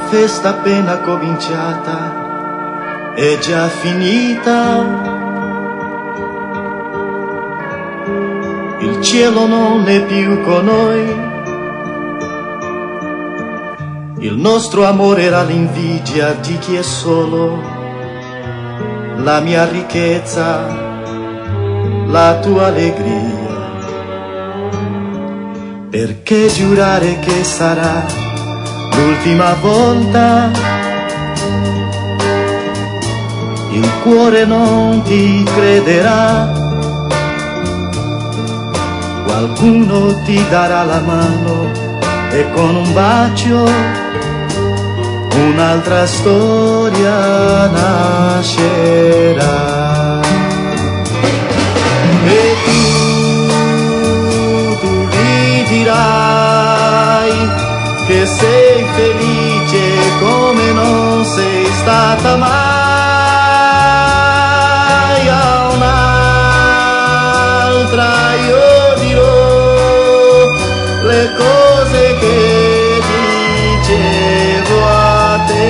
festa appena cominciata è già finita. Il cielo non è più con noi. Il nostro amore era l'invidia di chi è solo. La mia ricchezza, la tua allegria. Perché giurare che sarà l'ultima volta? Il cuore non ti crederà. Qualcuno ti darà la mano e con un bacio un'altra storia nascerà. E tu gli dirai che sei felice come non sei stata mai. A un'altra io le cose che dicevo a te,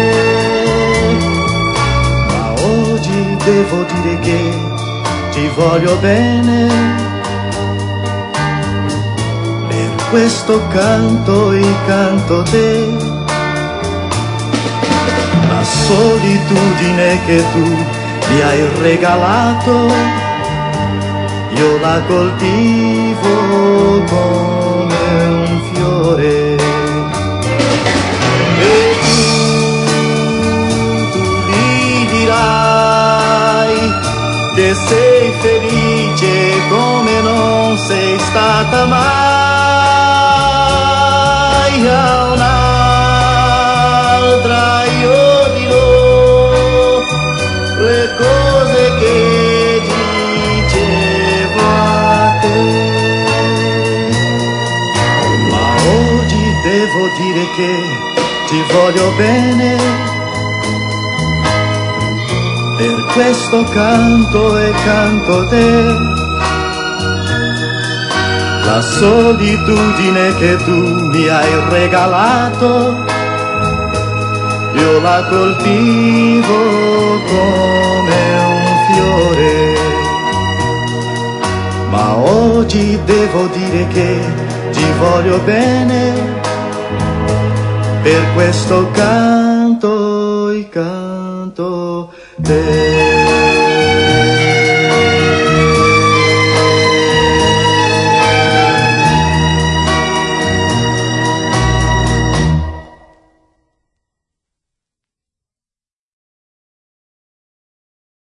ma oggi devo dire che ti voglio bene. Per questo canto e canto te. La solitudine che tu mi hai regalato io la coltivo come un fiore. E tu gli dirai che sei felice come non sei stata mai. A un'altra io dirò le cose che devo dire che ti voglio bene. Per questo canto e canto te. La solitudine che tu mi hai regalato io la coltivo come un fiore. Ma oggi devo dire che ti voglio bene. Per questo canto e canto te.